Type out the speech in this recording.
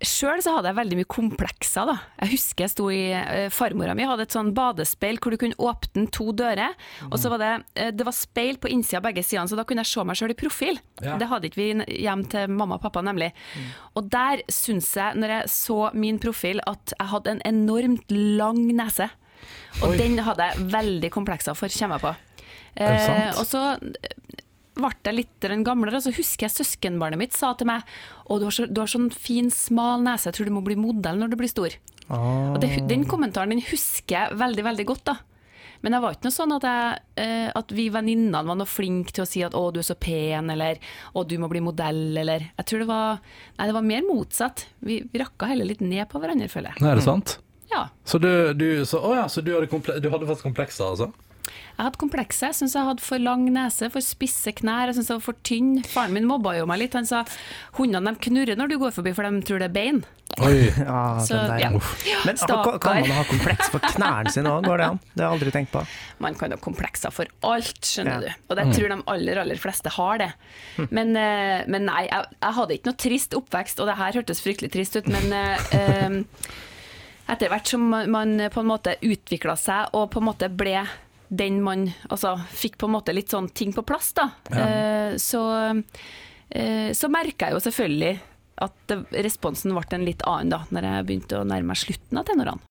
Selv så hadde jeg veldig mye komplekser da. Jeg husker jeg sto farmora mi hadde et sånn badespeil hvor du kunne åpne 2 dører, og så var det var speil på innsida av begge sidene, så da kunne jeg se meg selv i profil. Ja. Det hadde ikke vi hjem til mamma og pappa nemlig. Og der synes jeg, når jeg så min profil, at jeg hadde en enormt lang nese. Og den hadde jeg veldig komplekser for, kommer jeg på. Er det sant? Og så ble jeg litt gamlere, og så husker jeg søskenbarnet mitt sa til meg, du har sånn fin, smal nese, jeg tror du må bli modell når du blir stor. Og den kommentaren, den husker jeg veldig, veldig godt da. Men jeg var ikke noe sånn at vi venninnene var noe flink til å si at du er så pen, eller du må bli modell, eller jeg tror det var mer motsatt. Vi rakka heller litt ned på hverandre, føler jeg. Nei, er det sant? Ja. Så du hadde fått komplekser, altså? Jeg hadde komplekser, jeg synes jeg hadde for lang nese, for spisse knær, jeg synes jeg var for tynn. Faren min mobba jo meg litt, han sa, hundene de knurrer når du går forbi, for de tror det er bein. Oi. Så, ja. Men kan man ha kompleks for knærne sine også, går det an? Det har jeg aldri tenkt på. Man kan ha komplekser for alt, skjønner du. Og det tror de aller fleste har det. Men nei, jeg hadde ikke noe trist oppvekst, og det her hørtes fryktelig trist ut, men etter hvert som man på en måte utviklet seg, og på en måte ble den man fikk på en måte litt sånn ting på plass da, så merket jeg jo selvfølgelig at responsen ble en litt annen da, når jeg begynte å nærme meg slutten av tenårene.